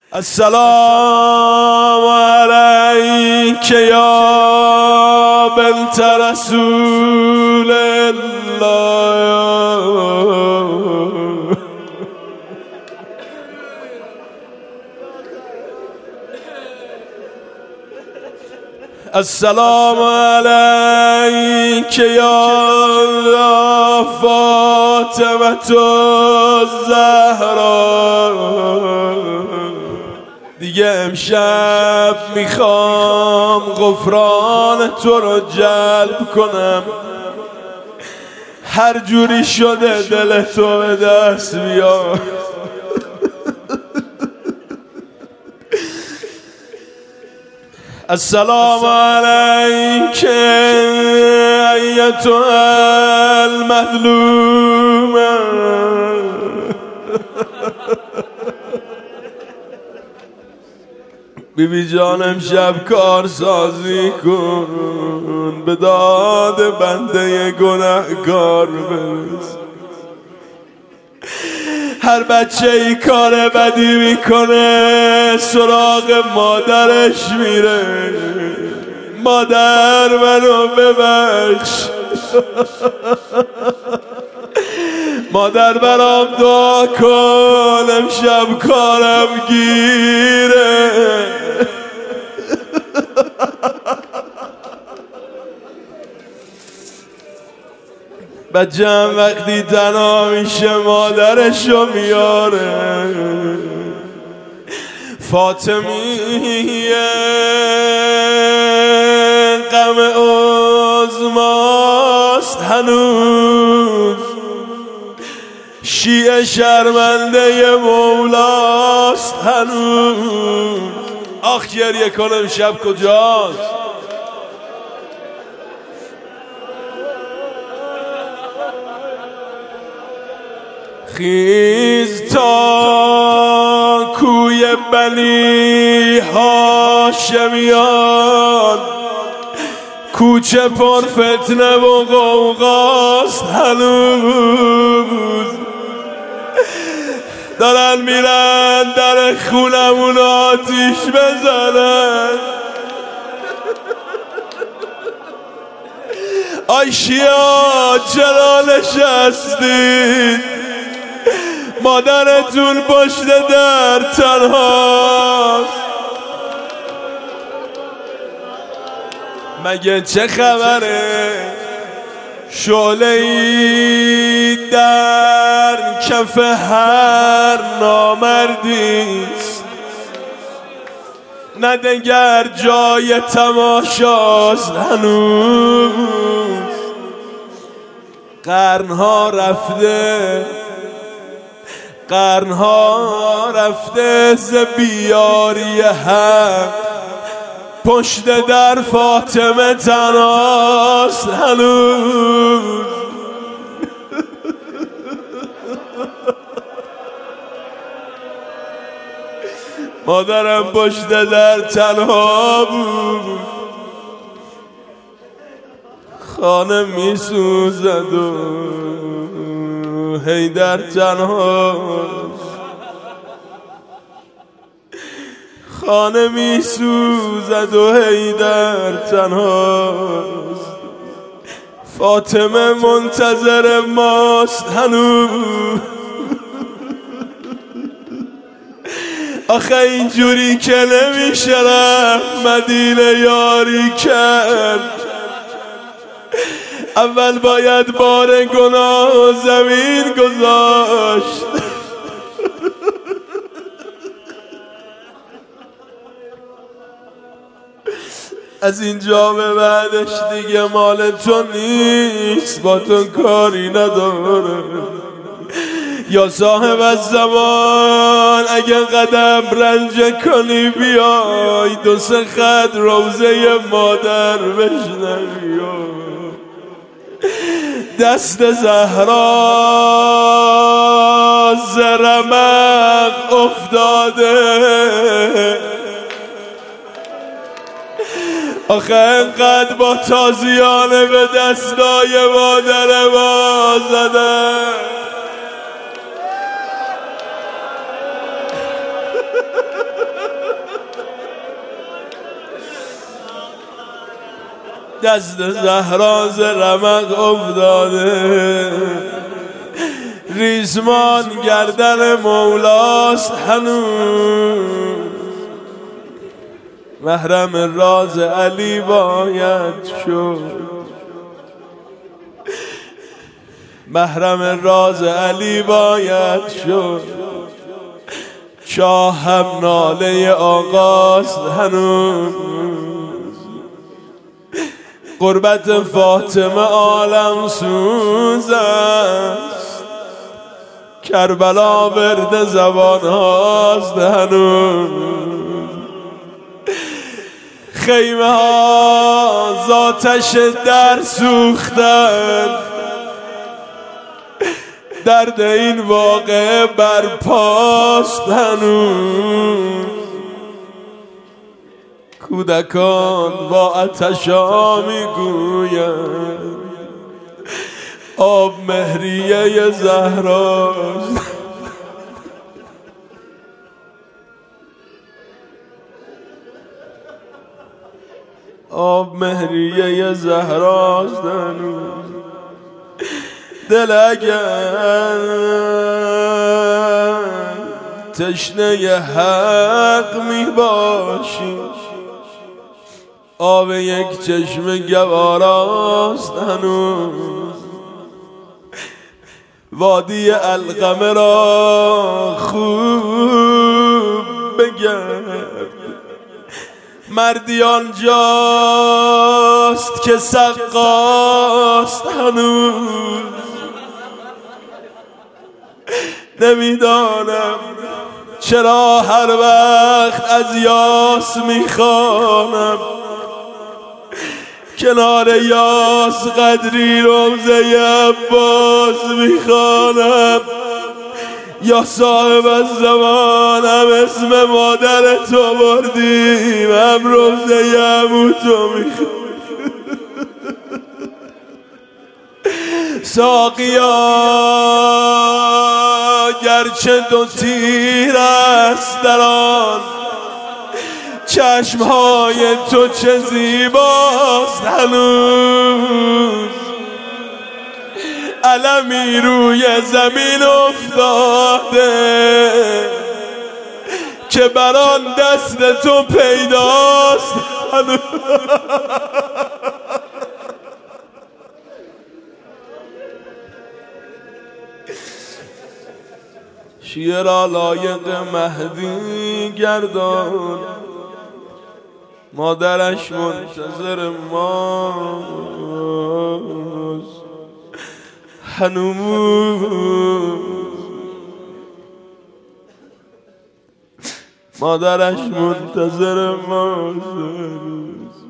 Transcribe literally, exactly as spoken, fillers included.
السلام عليك يا بنت رسول الله. السلام عليك يا فاطمة الزهراء. دیگه امشب میخوام غفران تو رو جلب کنم، هر جوری شده دل تو به دست بیار. السلام عليك أيتها المظلومة. بیبی جان امشب کار سازی کن، به داد بنده گناهکار برس. هر بچه ای کار بدی میکنه سراغ مادرش میره، مادر منو ببخش، مادر برام دعا کن، امشب کارم گیره. بچه‌م وقتی تنها میشه مادرشو میاره. فاطمیه غم عظماست هنوز، شیعه شرمنده مولاست هنوز. آخ گریه کنم شب کجاست؟ خیز تا کوی بنی هاشمیان، کوچه پر فتنه و غوغاست هنوز. دارن میرن در خونمون آتیش بزنن. آی شیعه چرا نشستید؟ مادرتون پشت در تنهاست. مگه چه خبره؟ شعله‌ای در کف هر نامردیست، ندگر جای تماشاست هنوز. قرنها رفته، قرنها رفته ز بیاری حق، پشت در فاطمه تنهاست هنوز. مادرم پشت در تنها بود، خانه می سوزد و حیدر تنهاست. خانه می سوزد و حیدر تنهاست. فاطمه منتظر ماست هنوز. آخه اینجوری که نمیشه رفت مدینه یاری کرد، اول باید بار گناه زمین گذاشت. از اینجا به بعدش دیگه مال تو نیست، با تو کاری نداره. یا صاحب الزمان اگه قدم رنج کنی بیای، دو سه خط روزه مادر بشنوی. دست زهرا ز رمق افتاده، آخه انقدر با تازیانه به دستای مادر ما زدن. دست زهرا ز رمق افتاده، ریسمان گردن مولاست هنوز. محرم راز علی باید شد، محرم راز علی باید شد. شاه هم ناله آقاست هنوز، قربت فاطمه عالم سوز است. کربلا ورد زبان هاست هنوز. خیمه ها زاتش در سوختن، درد این واقعه برپاست هنوز. کودکان با آتشا میگویند آب مهریه زهراست. آب مهریه زهراست هنوز. دل اگر تشنه حق می باشی، آب یک چشم گواراست هنوز. وادی القمه را خوب بگرد، مردی آنجاست که سقاست هنوز. نمیدانم چرا هر وقت از یاس میخوانم، کنار یاس قدری روزه عباس میخوانم. یا صاحب الزمانم اسم مادر تو بردیم، هم روزه عمو تو میخوانم. ساقیا گرچه دو تیر است در آن، چشمهای تو چه زیباست هنوز. علمی روی زمین افتاده که بر آن دست تو پیداست هنوز. شیعه را لایق مهدی گردان، مادرش منتظر ماست هنوز. مادرش منتظر ماست.